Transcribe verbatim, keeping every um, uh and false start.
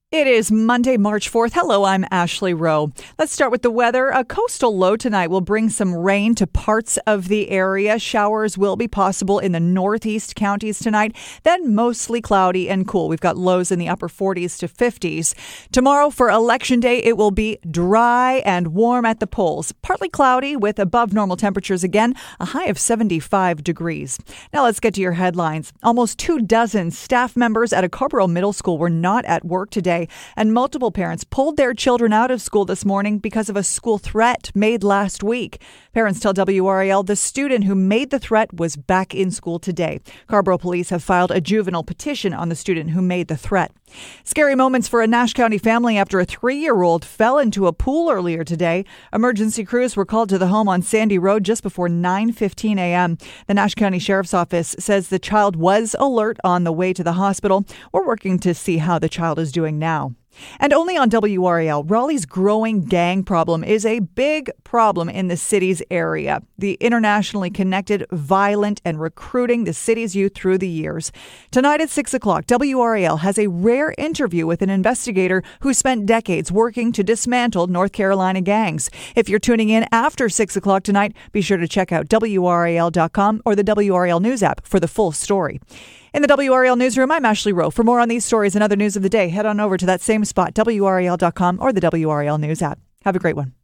It is Monday, March fourth. Hello, I'm Ashley Rowe. Let's start with the weather. A coastal low tonight will bring some rain to parts of the area. Showers will be possible in the northeast counties tonight, then mostly cloudy and cool. We've got lows in the upper forties to fifties. Tomorrow for Election Day, it will be dry and warm at the polls. Partly cloudy with above normal temperatures again, a high of seventy-five degrees. Now let's get to your headlines. Almost two dozen staff members at a Scarborough Middle School were not at work today, and multiple parents pulled their children out of school this morning because of a school threat made last week. Parents tell W R A L the student who made the threat was back in school today. Scarborough police have filed a juvenile petition on the student who made the threat. Scary moments for a Nash County family after a three-year-old fell into a pool earlier today. Emergency crews were called to the home on Sandy Road just before nine fifteen a.m. The Nash County Sheriff's Office says the child was alert on the way to the hospital. We're working to see how the child is doing now. And only on W R A L, Raleigh's growing gang problem is a big problem in the city's area. The internationally connected, violent, and recruiting the city's youth through the years. Tonight at six o'clock, W R A L has a rare interview with an investigator who spent decades working to dismantle North Carolina gangs. If you're tuning in after six o'clock tonight, be sure to check out W R A L dot com or the W R A L News app for the full story. In the W R A L newsroom, I'm Ashley Rowe. For more on these stories and other news of the day, head on over to that same spot, W R A L dot com or the W R A L News app. Have a great one.